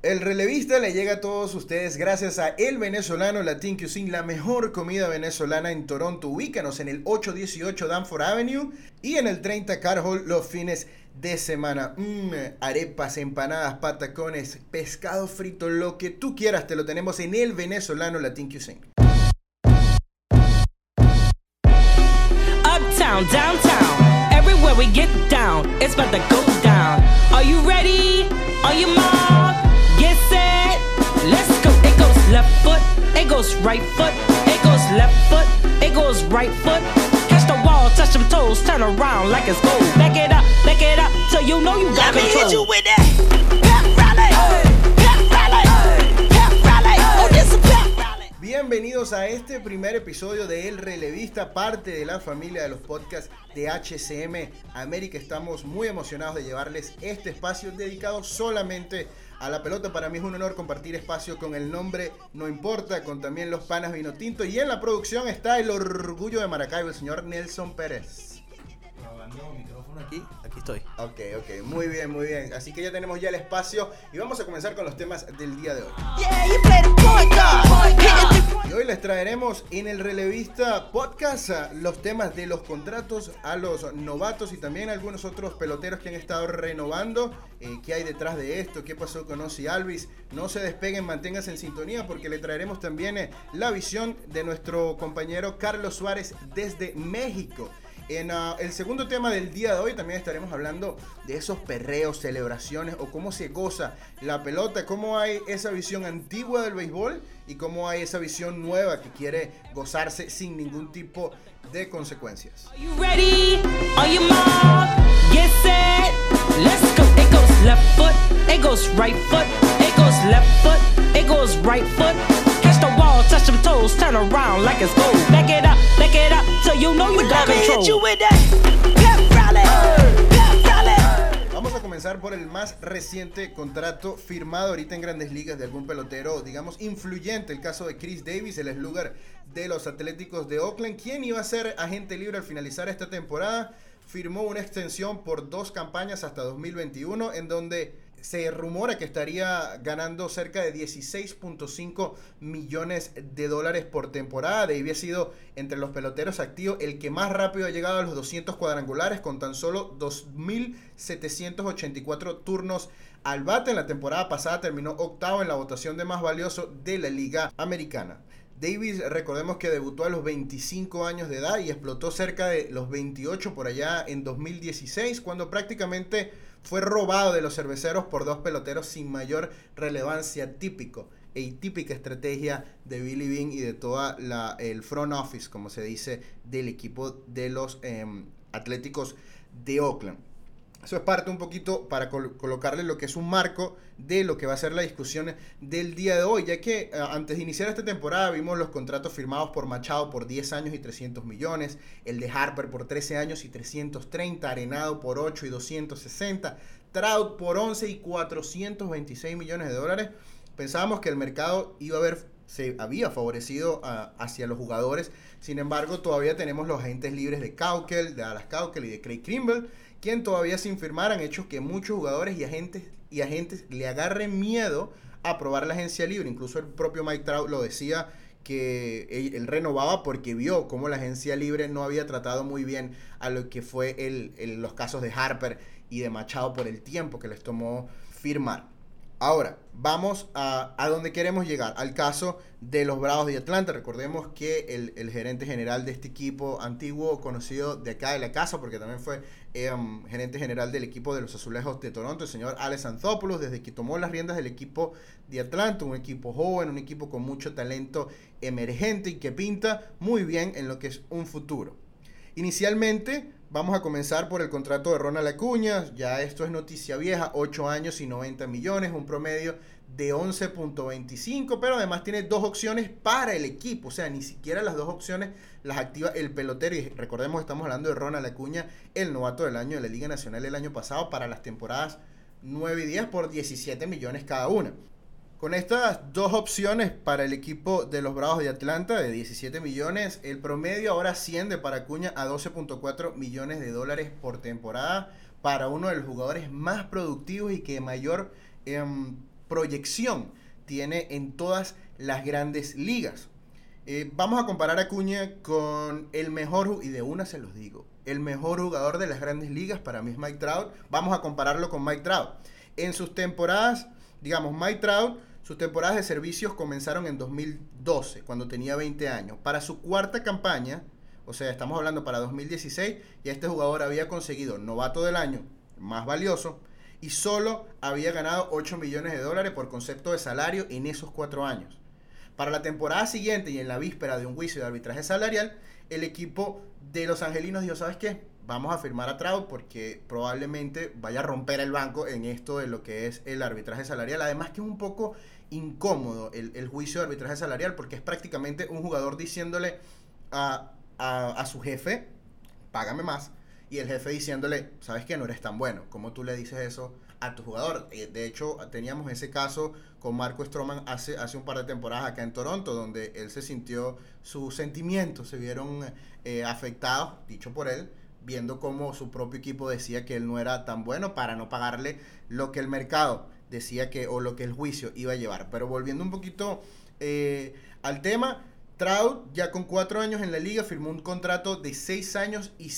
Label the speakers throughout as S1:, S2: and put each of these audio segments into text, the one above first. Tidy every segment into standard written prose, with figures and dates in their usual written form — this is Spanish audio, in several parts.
S1: El relevista le llega a todos ustedes gracias a El Venezolano Latin Cuisine, la mejor comida venezolana en Toronto. Ubícanos en el 818 Danforth Avenue y en el 30 Carhall los fines de semana. Arepas, empanadas, patacones, pescado frito, lo que tú quieras, te lo tenemos en El Venezolano Latin Cuisine.
S2: Uptown, downtown, everywhere we get down, it's about to go down. Are you ready? Are you marked? Get set, let's go. It goes left foot, it goes right foot, it goes left foot, it goes right foot. Catch the wall, touch them toes, turn around like it's gold. Back it up, so you know you got
S3: Let me
S2: control.
S3: hit you with that pep rally, pep rally, pep rally. Oh, this a pep rally.
S1: Bienvenidos a este primer episodio de El Relevista, parte de la familia de los podcasts de HCM América. Estamos muy emocionados de llevarles este espacio dedicado solamente a la pelota. Para mí es un honor compartir espacio con el nombre No Importa, con también los panas Vino Tinto, y en la producción está el orgullo de Maracaibo, el señor Nelson Pérez.
S4: Probando micrófono aquí estoy.
S1: Ok, muy bien. Así que ya tenemos ya el espacio y vamos a comenzar con los temas del día de hoy.
S3: Yeah, you play the point guard.
S1: Y hoy les traeremos en el Relevista Podcast los temas de los contratos a los novatos y también algunos otros peloteros que han estado renovando. ¿Qué hay detrás de esto? ¿Qué pasó con Ozzy Albies? No se despeguen, manténganse en sintonía porque le traeremos también la visión de nuestro compañero Carlos Suárez desde México. En el segundo tema del día de hoy también estaremos hablando de esos perreos, celebraciones o cómo se goza la pelota, cómo hay esa visión antigua del béisbol y cómo hay esa visión nueva que quiere gozarse sin ningún tipo de consecuencias.
S2: Are you ready? Are you marked? Get set, let's go. It goes left foot, it goes right foot, it goes left foot, it goes right foot. Catch the wall, touch them toes, turn around like it's gold. Back it up, so you know you got
S3: Let me hit you
S2: control.
S3: with that pep rally, pep rally.
S1: Vamos a comenzar por el más reciente contrato firmado ahorita en Grandes Ligas de algún pelotero, digamos, influyente. El caso de Chris Davis, el slugger de los Atléticos de Oakland, quien iba a ser agente libre al finalizar esta temporada. Firmó una extensión por 2 campañas hasta 2021, en donde se rumora que estaría ganando cerca de 16.5 millones de dólares por temporada. Davis ha sido entre los peloteros activos el que más rápido ha llegado a los 200 cuadrangulares con tan solo 2.784 turnos al bate. En la temporada pasada terminó octavo en la votación de más valioso de la Liga Americana. Davis, recordemos que debutó a los 25 años de edad y explotó cerca de los 28 por allá en 2016, cuando prácticamente fue robado de los cerveceros por 2 peloteros sin mayor relevancia, típica estrategia de Billy Beane y de toda el front office, como se dice, del equipo de los Atléticos de Oakland. Eso es parte un poquito para colocarle lo que es un marco de lo que va a ser la discusión del día de hoy, ya que antes de iniciar esta temporada vimos los contratos firmados por Machado por 10 años y 300 millones, el de Harper por 13 años y 330, Arenado por 8 y 260, Trout por 11 y 426 millones de dólares. Pensábamos que el mercado se había favorecido hacia los jugadores. Sin embargo, todavía tenemos los agentes libres de Dallas Keuchel y de Craig Kimbrel, quien todavía sin firmar han hecho que muchos jugadores y agentes le agarren miedo a probar la agencia libre. Incluso el propio Mike Trout lo decía, que él renovaba porque vio cómo la agencia libre no había tratado muy bien a lo que fue los casos de Harper y de Machado por el tiempo que les tomó firmar. Ahora, vamos a donde queremos llegar, al caso de los Bravos de Atlanta. Recordemos que el gerente general de este equipo antiguo, conocido de acá de la casa, porque también fue gerente general del equipo de los Azulejos de Toronto, el señor Alex Anthopoulos, desde que tomó las riendas del equipo de Atlanta, un equipo joven, un equipo con mucho talento emergente y que pinta muy bien en lo que es un futuro. Inicialmente, vamos a comenzar por el contrato de Ronald Acuña. Ya esto es noticia vieja, 8 años y 90 millones, un promedio de 11.25, pero además tiene 2 opciones para el equipo. O sea, ni siquiera las 2 opciones las activa el pelotero. Y recordemos, estamos hablando de Ronald Acuña, el novato del año de la Liga Nacional el año pasado, para las temporadas 9 y 10 por 17 millones cada una. Con estas 2 opciones para el equipo de los Bravos de Atlanta de 17 millones, el promedio ahora asciende para Acuña a 12.4 millones de dólares por temporada, para uno de los jugadores más productivos y que mayor proyección tiene en todas las grandes ligas. Vamos a comparar a Acuña con el mejor, y de una se los digo, el mejor jugador de las grandes ligas para mí es Mike Trout. Vamos a compararlo con Mike Trout. En sus temporadas, digamos, Mike Trout, sus temporadas de servicios comenzaron en 2012, cuando tenía 20 años. Para su cuarta campaña, o sea, estamos hablando para 2016, ya este jugador había conseguido novato del año, más valioso, y solo había ganado $8 millones por concepto de salario en esos 4 años. Para la temporada siguiente y en la víspera de un juicio de arbitraje salarial, el equipo de los angelinos dijo, ¿sabes qué? Vamos a firmar a Trout porque probablemente vaya a romper el banco en esto de lo que es el arbitraje salarial. Además que es un poco incómodo el juicio de arbitraje salarial porque es prácticamente un jugador diciéndole a su jefe, págame más, y el jefe diciéndole, ¿sabes qué? No eres tan bueno. ¿Cómo tú le dices eso a tu jugador? De hecho, teníamos ese caso con Marco Stroman hace un par de temporadas acá en Toronto, donde él se sintió, sus sentimientos se vieron afectados, dicho por él, viendo cómo su propio equipo decía que él no era tan bueno para no pagarle lo que el mercado decía que, o lo que el juicio iba a llevar. Pero volviendo un poquito al tema, Trout, ya con 4 años en la liga, firmó un contrato de 6 años y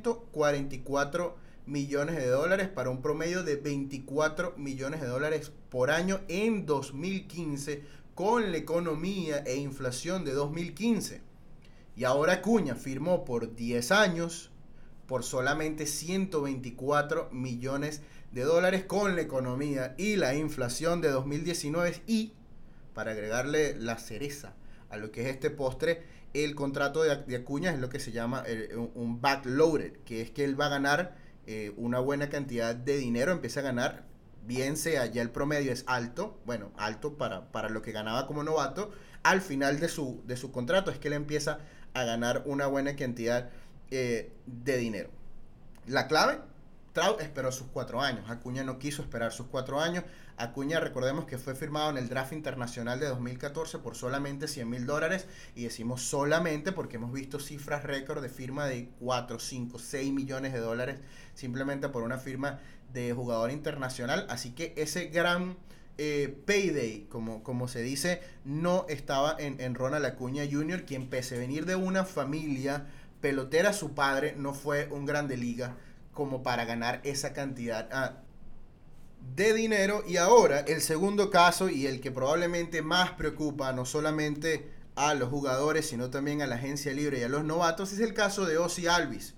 S1: $144 millones para un promedio de $24 millones por año en 2015, con la economía e inflación de 2015. Y ahora Acuña firmó por 10 años por solamente $124 millones con la economía y la inflación de 2019. Y para agregarle la cereza a lo que es este postre, el contrato de Acuña es lo que se llama un backloaded, que es que él va a ganar una buena cantidad de dinero, empieza a ganar, bien sea ya el promedio es alto, bueno, alto para lo que ganaba como novato, al final de su contrato es que él empieza a ganar una buena cantidad de dinero. La clave, Trout esperó sus 4 años, Acuña no quiso esperar sus 4 años. Acuña, recordemos que fue firmado en el draft internacional de 2014 por solamente $100,000, y decimos solamente porque hemos visto cifras récord de firma de 4, 5, 6 millones de dólares simplemente por una firma de jugador internacional. Así que ese gran payday, como se dice, no estaba en Ronald Acuña Jr., quien pese a venir de una familia pelotera, su padre no fue un grande liga como para ganar esa cantidad de dinero. Y ahora el segundo caso, y el que probablemente más preocupa no solamente a los jugadores sino también a la agencia libre y a los novatos, es el caso de Ozzie Albies,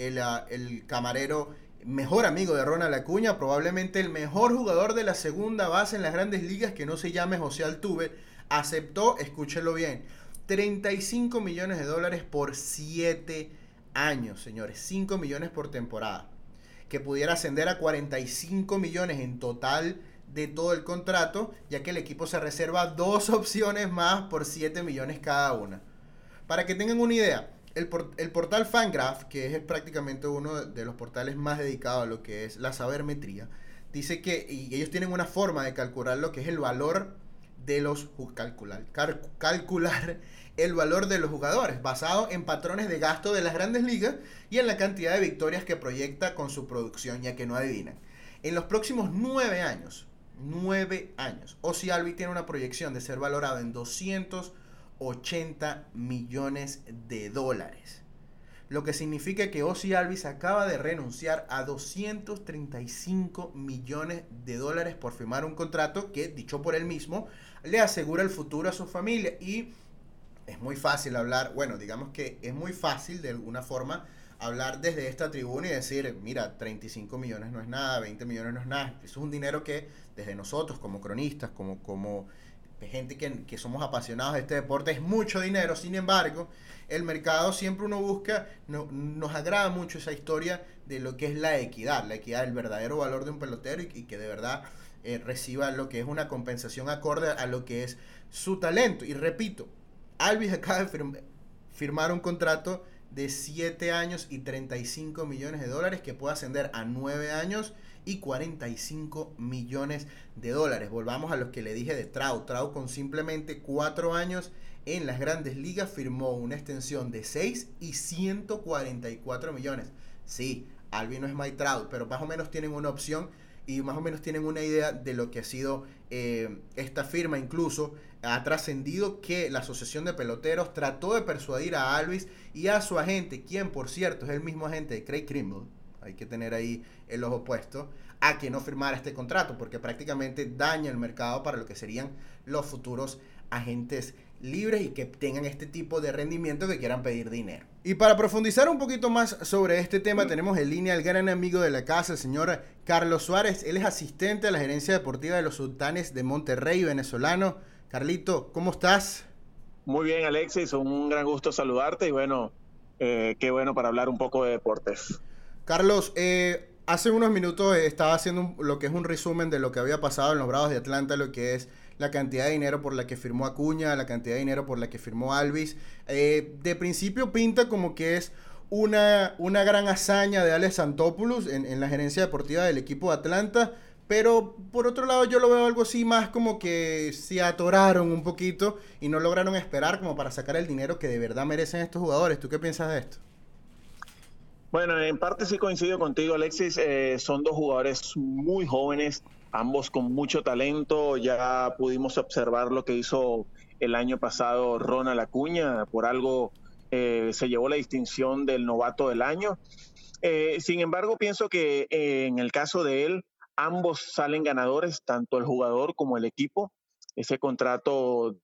S1: el camarero mejor amigo de Ronald Acuña, probablemente el mejor jugador de la segunda base en las grandes ligas, que no se llame José Altuve, aceptó, escúchelo bien, $35 millones por 7 años, señores, 5 millones por temporada, que pudiera ascender a 45 millones en total de todo el contrato, ya que el equipo se reserva 2 opciones más por 7 millones cada una. Para que tengan una idea, el portal Fangraph, que es prácticamente uno de los portales más dedicados a lo que es la sabermetría, dice que y ellos tienen una forma de calcular lo que es el valor de los calcular el valor de los jugadores basado en patrones de gasto de las grandes ligas y en la cantidad de victorias que proyecta con su producción, ya que no adivinan. En los próximos 9 años, Ozzie Albies tiene una proyección de ser valorado en $280 millones, lo que significa que Ozzie Albies acaba de renunciar a $235 millones por firmar un contrato que, dicho por él mismo, le asegura el futuro a su familia. Y es muy fácil hablar, bueno, digamos que es muy fácil de alguna forma hablar desde esta tribuna y decir, mira, 35 millones no es nada, 20 millones no es nada. Eso es un dinero que desde nosotros como cronistas, como gente que somos apasionados de este deporte, es mucho dinero. Sin embargo, el mercado siempre uno busca, nos agrada mucho esa historia de lo que es la equidad, el verdadero valor de un pelotero y que de verdad reciba lo que es una compensación acorde a lo que es su talento. Y repito, Albies acaba de firmar un contrato de 7 años y $35 millones que puede ascender a 9 años y $45 millones. Volvamos a lo que le dije de Trout. Trout, con simplemente 4 años en las grandes ligas, firmó una extensión de 6 y $144 millones. Sí, Albies no es Mike Trout, pero más o menos tienen una opción y más o menos tienen una idea de lo que ha sido esta firma. Incluso ha trascendido que la Asociación de Peloteros trató de persuadir a Alvis y a su agente, quien por cierto es el mismo agente de Craig Kimbrel, hay que tener ahí el ojo puesto, a que no firmara este contrato, porque prácticamente daña el mercado para lo que serían los futuros agentes libres y que tengan este tipo de rendimiento, que quieran pedir dinero. Y para profundizar un poquito más sobre este tema, tenemos en línea al gran amigo de la casa, el señor Carlos Suárez. Él es asistente a la gerencia deportiva de los Sultanes de Monterrey, venezolano. Carlito, ¿cómo estás?
S5: Muy bien, Alexis, un gran gusto saludarte y bueno, qué bueno para hablar un poco de deportes.
S1: Carlos, hace unos minutos estaba haciendo lo que es un resumen de lo que había pasado en los Bravos de Atlanta, lo que es la cantidad de dinero por la que firmó Acuña, la cantidad de dinero por la que firmó Alvis. De principio pinta como que es una gran hazaña de Alex Santopoulos en la gerencia deportiva del equipo de Atlanta, pero por otro lado yo lo veo algo así más como que se atoraron un poquito y no lograron esperar como para sacar el dinero que de verdad merecen estos jugadores. ¿Tú qué piensas de esto?
S5: Bueno, en parte sí coincido contigo, Alexis. Son dos jugadores muy jóvenes, ambos con mucho talento. Ya pudimos observar lo que hizo el año pasado Ronald Acuña. Por algo se llevó la distinción del novato del año. Sin embargo, pienso que en el caso de él, ambos salen ganadores, tanto el jugador como el equipo. Ese contrato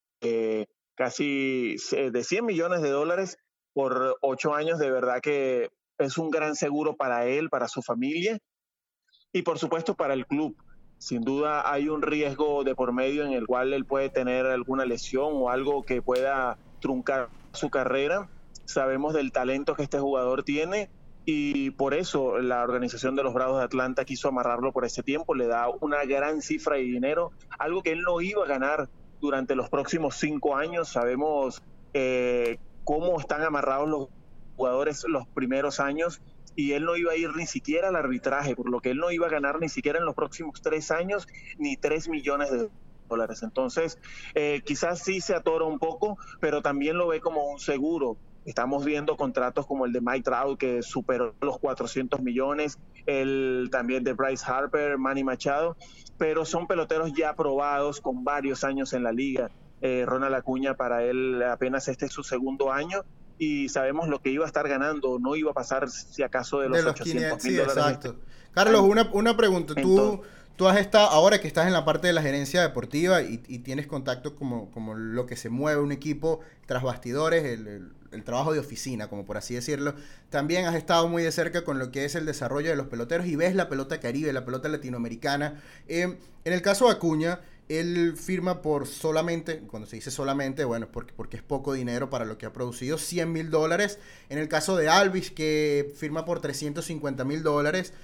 S5: casi de $100 millones por 8 años, de verdad que es un gran seguro para él, para su familia y por supuesto para el club. Sin duda hay un riesgo de por medio en el cual él puede tener alguna lesión o algo que pueda truncar su carrera. Sabemos del talento que este jugador tiene y por eso la organización de los Bravos de Atlanta quiso amarrarlo por ese tiempo. Le da una gran cifra de dinero, algo que él no iba a ganar durante los próximos 5 años. Sabemos cómo están amarrados los jugadores los primeros años y él no iba a ir ni siquiera al arbitraje, por lo que él no iba a ganar ni siquiera en los próximos 3 años ni $3 millones. Entonces quizás sí se atora un poco, pero también lo ve como un seguro. Estamos viendo contratos como el de Mike Trout, que superó los 400 millones, el también de Bryce Harper, Manny Machado, pero son peloteros ya probados con varios años en la liga. Ronald Acuña, para él apenas este es su segundo año y sabemos lo que iba a estar ganando, no iba a pasar si acaso de los $800,000.
S1: Sí, exacto. Carlos, una pregunta. Tú has estado, ahora que estás en la parte de la gerencia deportiva y tienes contacto como lo que se mueve un equipo tras bastidores, el trabajo de oficina, como por así decirlo, también has estado muy de cerca con lo que es el desarrollo de los peloteros y ves la pelota caribe, la pelota latinoamericana. En el caso de Acuña, él firma por solamente, cuando se dice solamente, bueno, porque es poco dinero para lo que ha producido, $100,000. En el caso de Alvis, que firma por $350,000.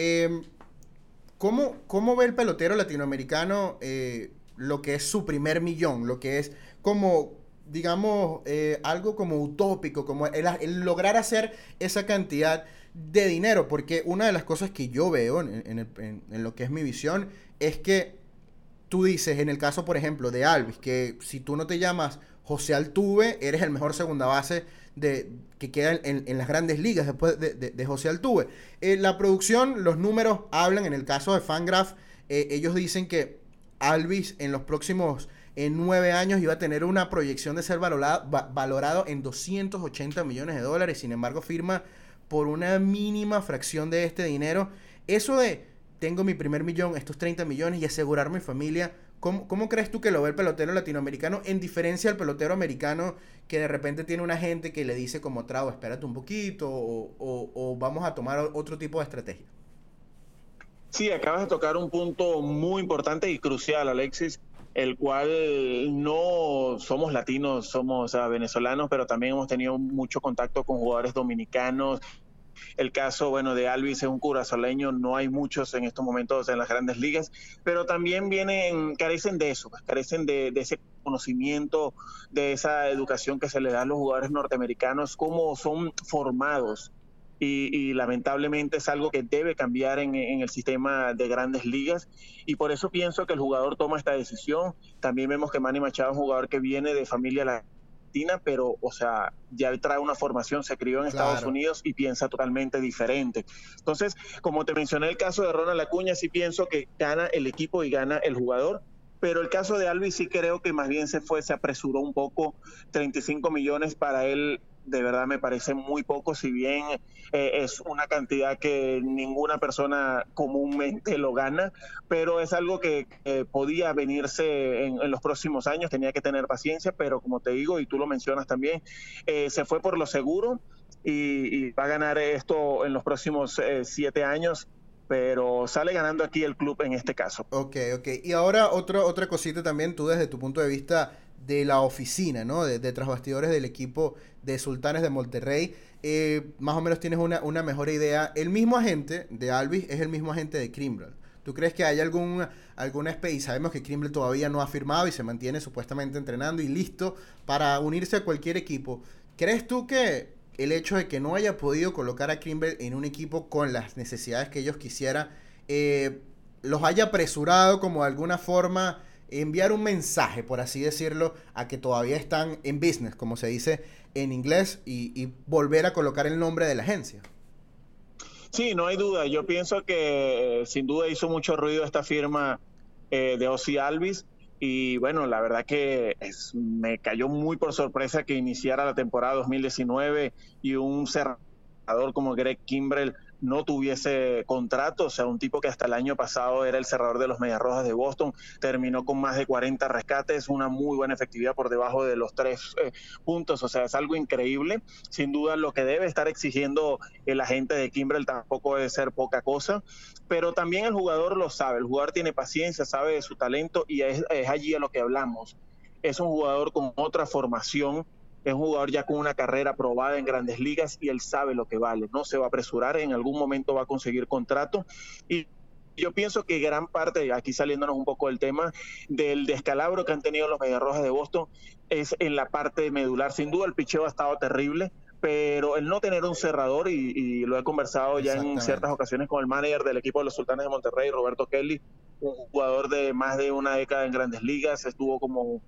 S1: ¿Cómo ve el pelotero latinoamericano lo que es su primer millón? Lo que es como, digamos, algo como utópico, como el lograr hacer esa cantidad de dinero. Porque una de las cosas que yo veo en lo que es mi visión es que tú dices, en el caso, por ejemplo, de Alvis, que si tú no te llamas José Altuve, eres el mejor segunda base que queda en las grandes ligas después de José Altuve. La producción, los números hablan. En el caso de Fangraph, ellos dicen que Alvis en los próximos 9 años iba a tener una proyección de ser valorado en $280 millones. Sin embargo, firma por una mínima fracción de este dinero. Eso de tengo mi primer millón, estos 30 millones y asegurar mi familia. ¿Cómo crees tú que lo ve el pelotero latinoamericano en diferencia al pelotero americano, que de repente tiene una gente que le dice como Trau, espérate un poquito o vamos a tomar otro tipo de estrategia?
S5: Sí, acabas de tocar un punto muy importante y crucial, Alexis, el cual no somos latinos, somos venezolanos, pero también hemos tenido mucho contacto con jugadores dominicanos. El caso, bueno, de Alvis es un curazoleño, no hay muchos en estos momentos en las grandes ligas, pero también carecen de eso, carecen de ese conocimiento, de esa educación que se le da a los jugadores norteamericanos, cómo son formados. Y lamentablemente es algo que debe cambiar en el sistema de grandes ligas y por eso pienso que el jugador toma esta decisión. También vemos que Manny Machado es un jugador que viene de familia Argentina, pero, o sea, ya trae una formación, se crió en Estados Unidos y piensa totalmente diferente. Entonces, como te mencioné el caso de Ronald Acuña, sí pienso que gana el equipo y gana el jugador, pero el caso de Alvis sí creo que más bien se apresuró un poco. 35 millones para él de verdad me parece muy poco, si bien es una cantidad que ninguna persona comúnmente lo gana, pero es algo que podía venirse en los próximos años, tenía que tener paciencia, pero como te digo, y tú lo mencionas también, se fue por lo seguro y va a ganar esto en los próximos 7 años, pero sale ganando aquí el club en este caso.
S1: Ok. Y ahora otra cosita también, tú desde tu punto de vista de la oficina, ¿no? De tras bastidores del equipo de Sultanes de Monterrey, más o menos tienes una mejor idea. El mismo agente de Alvis es el mismo agente de Kimbrel. ¿Tú crees que hay alguna especie? Sabemos que Kimbrel todavía no ha firmado y se mantiene supuestamente entrenando y listo para unirse a cualquier equipo. ¿Crees tú que el hecho de que no haya podido colocar a Kimbrel en un equipo con las necesidades que ellos quisieran, los haya apresurado como de alguna forma enviar un mensaje, por así decirlo, a que todavía están en business, como se dice en inglés, y volver a colocar el nombre de la agencia?
S5: Sí, no hay duda. Yo pienso que sin duda hizo mucho ruido esta firma de Ozzy Alvis. Y bueno, la verdad que me cayó muy por sorpresa que iniciara la temporada 2019 y un cerrador como Greg Kimbrel no tuviese contrato. O sea, un tipo que hasta el año pasado era el cerrador de los Medias Rojas de Boston, terminó con más de 40 rescates, una muy buena efectividad por debajo de los 3 puntos. O sea, es algo increíble. Sin duda, lo que debe estar exigiendo el agente de Kimbrel tampoco debe ser poca cosa, pero también el jugador lo sabe. El jugador tiene paciencia, sabe de su talento y es allí a lo que hablamos. Es un jugador con otra formación, es un jugador ya con una carrera probada en Grandes Ligas y él sabe lo que vale, no se va a apresurar, en algún momento va a conseguir contrato. Y yo pienso que gran parte, aquí saliéndonos un poco del tema, del descalabro que han tenido los Medias Rojas de Boston es en la parte medular. Sin duda el picheo ha estado terrible, pero el no tener un cerrador, y lo he conversado ya en ciertas ocasiones con el manager del equipo de los Sultanes de Monterrey, Roberto Kelly, un jugador de más de una década en Grandes Ligas, estuvo como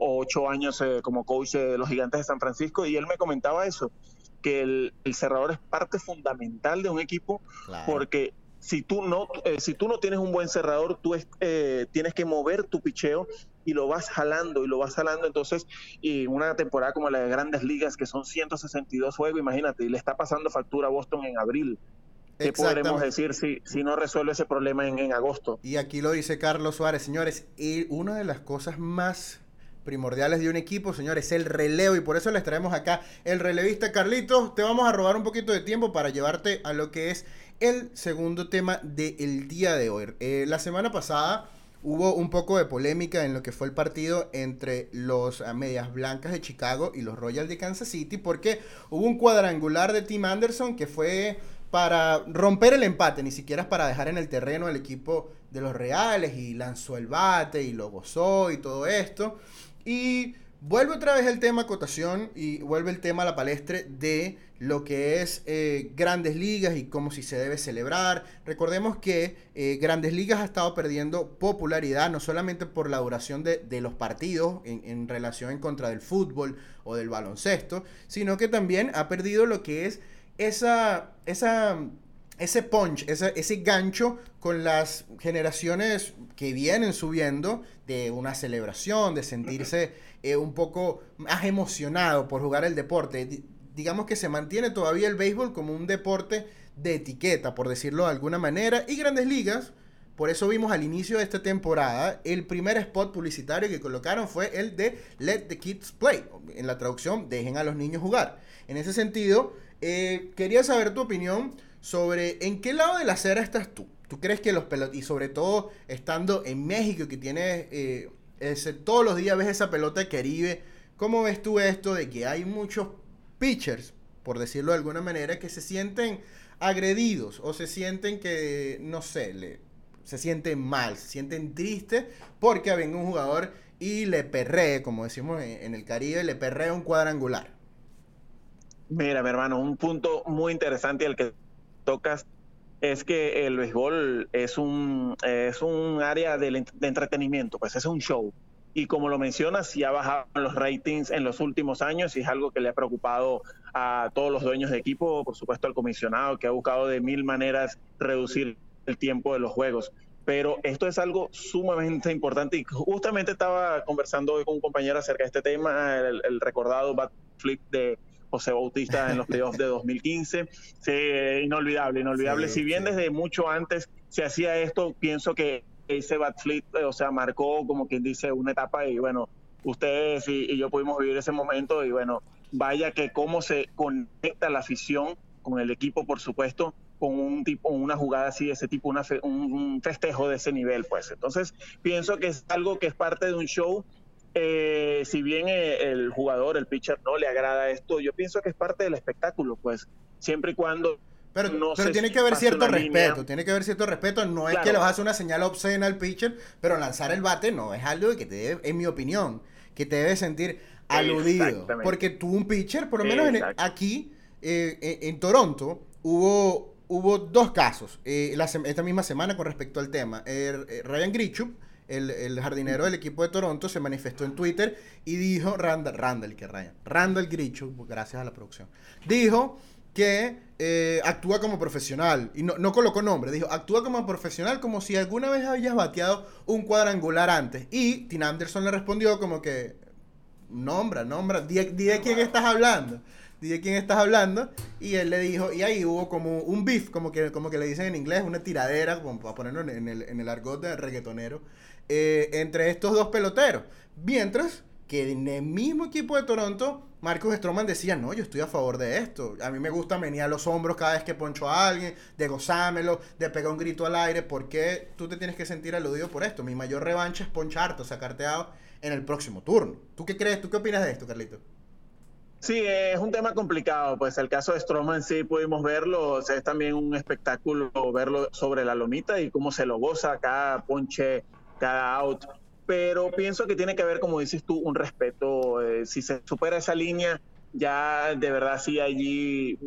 S5: 8 años como coach de los Gigantes de San Francisco, y él me comentaba eso, que el cerrador es parte fundamental de un equipo, porque si tú no tienes un buen cerrador, tú tienes que mover tu picheo y lo vas jalando. Entonces, y una temporada como la de Grandes Ligas, que son 162 juegos, imagínate, y le está pasando factura a Boston en abril. ¿Qué podremos decir si no resuelve ese problema en agosto?
S1: Y aquí lo dice Carlos Suárez, señores, y una de las cosas más primordiales de un equipo, señores, es el relevo, y por eso les traemos acá el relevista. Carlitos, te vamos a robar un poquito de tiempo para llevarte a lo que es el segundo tema del día de hoy. La semana pasada hubo un poco de polémica en lo que fue el partido entre los Medias Blancas de Chicago y los Royals de Kansas City, porque hubo un cuadrangular de Tim Anderson que fue para romper el empate, ni siquiera es para dejar en el terreno al equipo de los Reales, y lanzó el bate y lo gozó y todo esto. Y vuelve otra vez el tema acotación y vuelve el tema a la palestra de lo que es Grandes Ligas y cómo si se debe celebrar. Recordemos que Grandes Ligas ha estado perdiendo popularidad, no solamente por la duración de los partidos en relación en contra del fútbol o del baloncesto, sino que también ha perdido lo que es ese punch, ese gancho con las generaciones que vienen subiendo, de una celebración, de sentirse un poco más emocionado por jugar el deporte. Digamos que se mantiene todavía el béisbol como un deporte de etiqueta, por decirlo de alguna manera, y Grandes Ligas, por eso vimos al inicio de esta temporada, el primer spot publicitario que colocaron fue el de Let the Kids Play, en la traducción, dejen a los niños jugar. En ese sentido, quería saber tu opinión sobre en qué lado de la acera estás tú. ¿Tú crees que los pelotas, y sobre todo estando en México, que tienes todos los días ves esa pelota de Caribe, cómo ves tú esto de que hay muchos pitchers, por decirlo de alguna manera, que se sienten agredidos o se sienten que, no sé, se sienten mal, se sienten tristes porque venga un jugador y le perree, como decimos en el Caribe, le perrea un cuadrangular?
S5: Mira, mi hermano, un punto muy interesante al que tocas es que el béisbol es un área de entretenimiento, pues es un show. y como lo mencionas, sí ha bajado los ratings en los últimos años y es algo que le ha preocupado a todos los dueños de equipo, por supuesto al comisionado, que ha buscado de mil maneras reducir el tiempo de los juegos. Pero esto es algo sumamente importante y justamente estaba conversando hoy con un compañero acerca de este tema, el recordado bat flip de José Bautista en los playoffs de 2015. Sí, inolvidable. Sí, si bien desde mucho antes se hacía esto, pienso que ese bat flip, marcó como quien dice una etapa y bueno, ustedes y yo pudimos vivir ese momento y bueno, vaya que cómo se conecta la afición con el equipo, por supuesto, con una jugada así, ese tipo, un festejo de ese nivel, pues. Entonces, pienso que es algo que es parte de un show. Si bien el jugador, el pitcher, no le agrada esto, yo pienso que es parte del espectáculo, pues, siempre y cuando...
S1: Pero tiene que haber cierto respeto, no es que le vas a hacer una señal obscena al pitcher, pero lanzar el bate no es algo que te debe, en mi opinión, que te debe sentir aludido. Porque tú, un pitcher, por lo menos aquí, en Toronto, hubo dos casos esta misma semana con respecto al tema. Ryan Grichuk, el jardinero del equipo de Toronto, se manifestó en Twitter y dijo, Randall Grichuk, gracias a la producción, dijo que actúa como profesional, y no colocó nombre, dijo, actúa como profesional como si alguna vez hayas bateado un cuadrangular antes, y Tim Anderson le respondió como que, nombra, di de quién estás hablando, y él le dijo, y ahí hubo como un beef, como que le dicen en inglés, una tiradera, como para ponerlo en el argot de reggaetonero, entre estos dos peloteros, mientras que en el mismo equipo de Toronto, Marcus Stroman decía, no, yo estoy a favor de esto, a mí me gusta menear los hombros cada vez que poncho a alguien, de gozármelo, de pegar un grito al aire, ¿por qué tú te tienes que sentir aludido por esto? Mi mayor revancha es poncharte o sacarte out en el próximo turno. ¿Tú qué crees? ¿Tú qué opinas de esto, Carlito?
S5: Sí, es un tema complicado, pues el caso de Stroman sí pudimos verlo, es también un espectáculo verlo sobre la lomita y cómo se lo goza cada ponche, cada out, pero pienso que tiene que haber, como dices tú, un respeto, si se supera esa línea, ya de verdad sí allí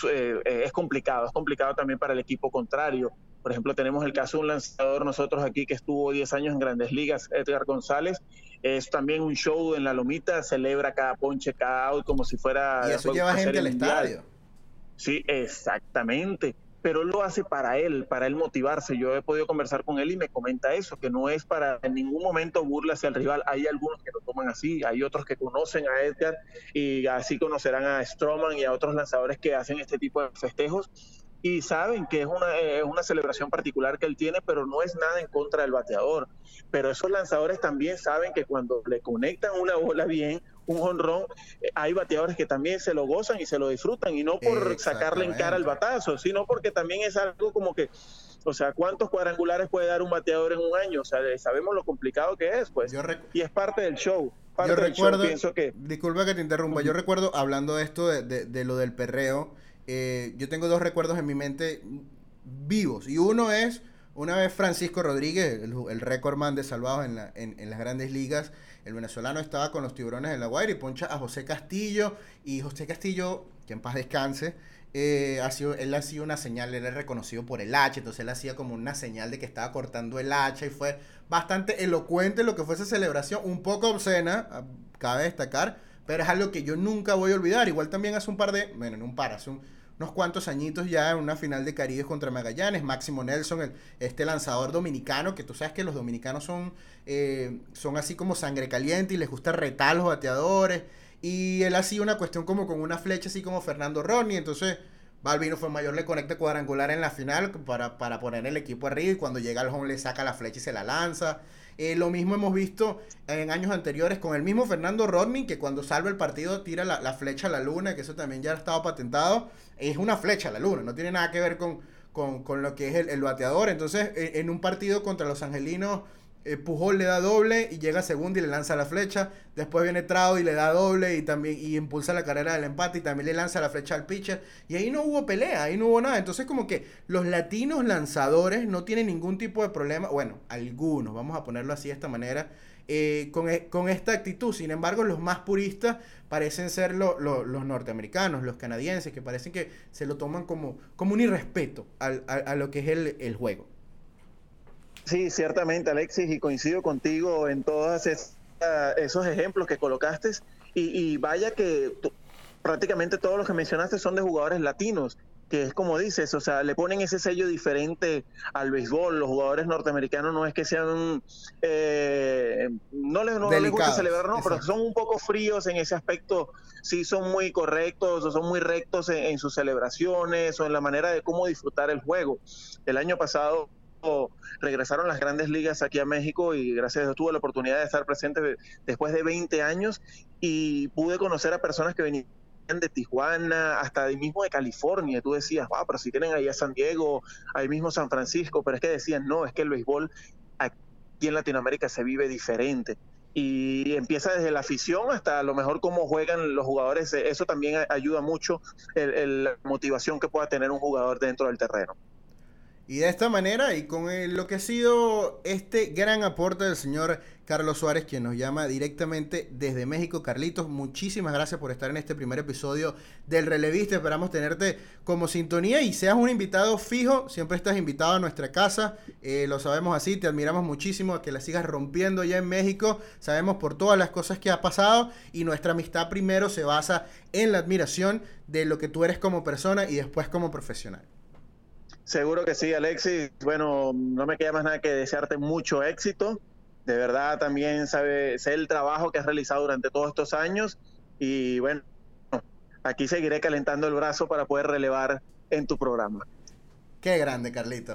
S5: es complicado también para el equipo contrario. Por ejemplo, tenemos el caso de un lanzador nosotros aquí que estuvo 10 años en Grandes Ligas, Edgar González, es también un show en la lomita, celebra cada ponche, cada out como si fuera...
S1: Y eso lleva gente al estadio.
S5: Sí, exactamente, pero él lo hace para él motivarse. Yo he podido conversar con él y me comenta eso, que no es para en ningún momento burla hacia el rival. Hay algunos que lo toman así, hay otros que conocen a Edgar y así conocerán a Stroman y a otros lanzadores que hacen este tipo de festejos y saben que es una celebración particular que él tiene, pero no es nada en contra del bateador. Pero esos lanzadores también saben que cuando le conectan una bola bien, un jonrón, hay bateadores que también se lo gozan y se lo disfrutan, y no por sacarle en cara el batazo, sino porque también es algo como que, o sea, ¿cuántos cuadrangulares puede dar un bateador en un año? O sea, sabemos lo complicado que es, pues, y es parte del show.
S1: Yo recuerdo, pienso que... Disculpa que te interrumpa, yo recuerdo, hablando de esto, de lo del perreo, yo tengo dos recuerdos en mi mente vivos, y uno es, una vez Francisco Rodríguez, el recordman de salvados en las Grandes Ligas, el venezolano estaba con los Tiburones de La Guaira y poncha a José Castillo, y José Castillo, que en paz descanse, él hacía una señal, él era reconocido por el hacha, entonces él hacía como una señal de que estaba cortando el hacha, y fue bastante elocuente lo que fue esa celebración, un poco obscena, cabe destacar, pero es algo que yo nunca voy a olvidar. Igual también hace unos cuantos añitos ya en una final de Caribe contra Magallanes, Máximo Nelson, este lanzador dominicano, que tú sabes que los dominicanos son así como sangre caliente y les gusta retar a los bateadores, y él hacía una cuestión como con una flecha así como Fernando Rodney, entonces Balbino Fuenmayor le conecta cuadrangular en la final para poner el equipo arriba, y cuando llega al home le saca la flecha y se la lanza. Lo mismo hemos visto en años anteriores con el mismo Fernando Rodney, que cuando salva el partido tira la flecha a la luna, que eso también ya ha estado patentado. Es una flecha a la luna, no tiene nada que ver con lo que es el bateador. Entonces, en un partido contra los angelinos, Pujol le da doble y llega segundo y le lanza la flecha. Después viene Trout y le da doble y impulsa la carrera del empate y también le lanza la flecha al pitcher. Y ahí no hubo pelea, ahí no hubo nada. Entonces como que los latinos lanzadores no tienen ningún tipo de problema. Bueno, algunos, vamos a ponerlo así de esta manera, con esta actitud. Sin embargo, los más puristas parecen ser los norteamericanos, los canadienses, que parecen que se lo toman como un irrespeto a lo que es el juego.
S5: Sí, ciertamente, Alexis, y coincido contigo en todas esas esos ejemplos que colocaste y vaya que prácticamente todos los que mencionaste son de jugadores latinos, que es como dices, o sea, le ponen ese sello diferente al béisbol. Los jugadores norteamericanos no es que sean, no les gusta celebrar, no, pero son un poco fríos en ese aspecto. Sí, son muy correctos o son muy rectos en sus celebraciones o en la manera de cómo disfrutar el juego. El año pasado regresaron las grandes ligas aquí a México y gracias a Dios tuve la oportunidad de estar presente después de 20 años y pude conocer a personas que venían de Tijuana, hasta mismo de California. Tú decías, wow, pero si tienen ahí a San Diego, ahí mismo San Francisco, pero es que decían, no, es que el béisbol aquí en Latinoamérica se vive diferente. Y empieza desde la afición hasta a lo mejor cómo juegan los jugadores. Eso también ayuda mucho la motivación que pueda tener un jugador dentro del terreno.
S1: Y de esta manera, y con lo que ha sido este gran aporte del señor Carlos Suárez, quien nos llama directamente desde México. Carlitos, muchísimas gracias por estar en este primer episodio del Relevista. Esperamos tenerte como sintonía y seas un invitado fijo. Siempre estás invitado a nuestra casa. Lo sabemos así, te admiramos muchísimo, a que la sigas rompiendo ya en México. Sabemos por todas las cosas que ha pasado y nuestra amistad primero se basa en la admiración de lo que tú eres como persona y después como profesional.
S5: Seguro que sí, Alexis. Bueno, no me queda más nada que desearte mucho éxito. De verdad, también sé el trabajo que has realizado durante todos estos años. Y bueno, aquí seguiré calentando el brazo para poder relevar en tu programa.
S1: Qué grande, Carlito.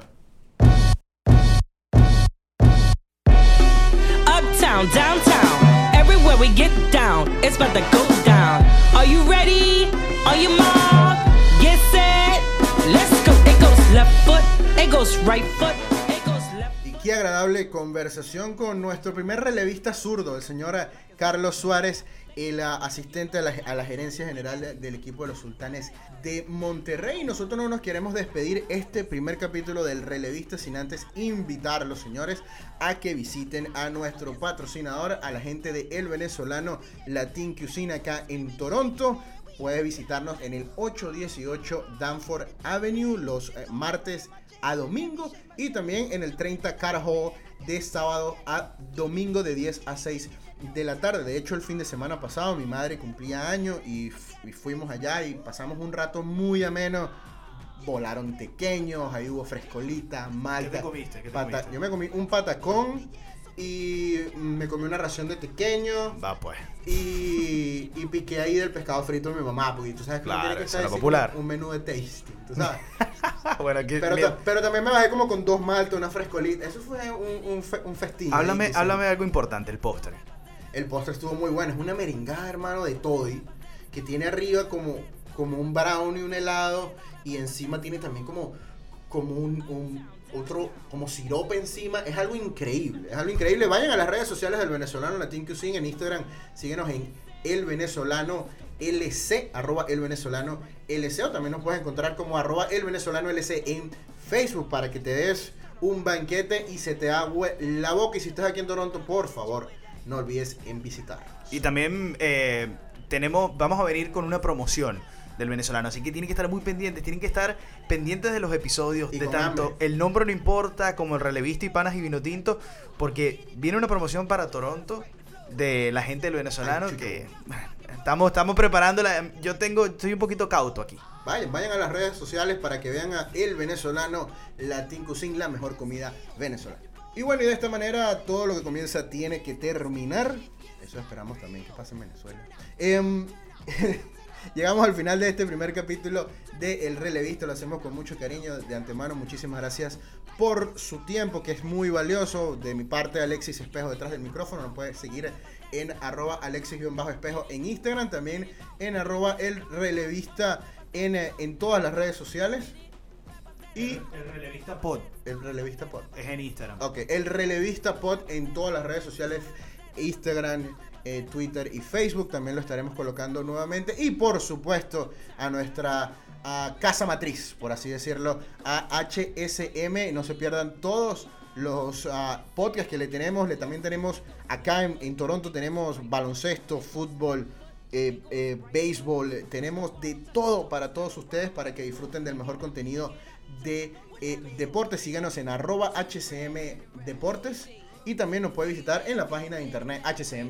S2: Uptown, downtown, everywhere we get down, it's about to go down. Are you ready? On your mark, get set, let's go. It goes left foot, it goes right foot, it goes left.
S1: Y qué agradable conversación con nuestro primer relevista zurdo, el señor Carlos Suárez, el asistente a la gerencia general del equipo de los Sultanes de Monterrey. Nosotros no nos queremos despedir este primer capítulo del Relevista sin antes invitarlos, señores, a que visiten a nuestro patrocinador, a la gente de El Venezolano Latin Cuisine acá en Toronto. Puede visitarnos en el 818 Danforth Avenue los martes a domingo y también en el 30 Carter Hall de sábado a domingo de 10 a 6 de la tarde. De hecho, el fin de semana pasado mi madre cumplía años y fuimos allá y pasamos un rato muy ameno. Volaron tequeños, ahí hubo frescolita, malta.
S4: ¿Qué te comiste?
S1: Yo me comí un patacón y me comí una ración de tequeño.
S4: Va pues.
S1: Y piqué ahí del pescado frito de mi mamá, porque tú sabes que
S4: claro,
S1: no tiene que estar
S4: popular.
S1: Un menú de tasting, tú sabes.
S4: Bueno, aquí,
S1: pero también me bajé como con 2 maltas, una frescolita. Eso fue un festín.
S4: Háblame de algo importante, el postre.
S1: El postre estuvo muy bueno. Es una merengada, hermano, de toddy, que tiene arriba como un brownie, un helado, y encima tiene también como otro, como sirope encima. Es algo increíble, Vayan a las redes sociales del Venezolano Latin Cuisine en Instagram. Síguenos en El Venezolano LC, @elvenezolano_LC, o también nos puedes encontrar como @elvenezolano_LC en Facebook para que te des un banquete y se te agüe la boca. Y si estás aquí en Toronto, por favor, no olvides en visitarnos.
S4: Y también vamos a venir con una promoción del Venezolano, así que tienen que estar muy pendientes, de los episodios, y de tanto hambre. El nombre no importa, como el Relevista y Panas y Vino Tinto, porque viene una promoción para Toronto de la gente del Venezolano. Ay, que estamos preparándola. Estoy un poquito cauto aquí.
S1: Vayan a las redes sociales para que vean a El Venezolano Latin Cuisine, la mejor comida venezolana. Y bueno, y de esta manera todo lo que comienza tiene que terminar. Eso esperamos también que pase en Venezuela. Llegamos al final de este primer capítulo de El Relevista. Lo hacemos con mucho cariño de antemano. Muchísimas gracias por su tiempo, que es muy valioso. De mi parte, Alexis Espejo detrás del micrófono. Nos puedes seguir en @Alexis_Espejo en Instagram. También en @El Relevista en todas las redes sociales. Y
S4: el Relevista Pod.
S1: El Relevista Pod.
S4: Es en Instagram.
S1: Ok, El Relevista Pod en todas las redes sociales. Instagram, Twitter y Facebook. También lo estaremos colocando nuevamente. Y por supuesto a nuestra casa matriz, por así decirlo, a HSM. No se pierdan todos los podcasts que le tenemos. También tenemos acá en Toronto, tenemos baloncesto, fútbol, béisbol. Tenemos de todo para todos ustedes, para que disfruten del mejor contenido de deportes. Síganos en @HCM Deportes. y también nos puede visitar en la página de internet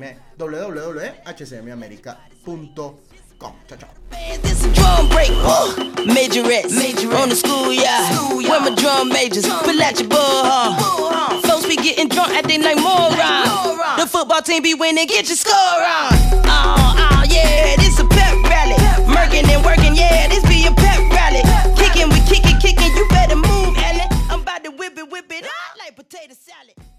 S1: www.hcmamerica.com. Chao, chao.
S3: This a drum break, majorettes on the schoolyard. Where my drum majors, pull out your bull, folks be getting drunk, acting like morons. The football team be winning, get your score on. Oh, yeah, this a pep rally. Merkin and working, yeah, this be a pep rally. Kicking, we kicking, you better move, Ellen. I'm about to whip it out like potato salad.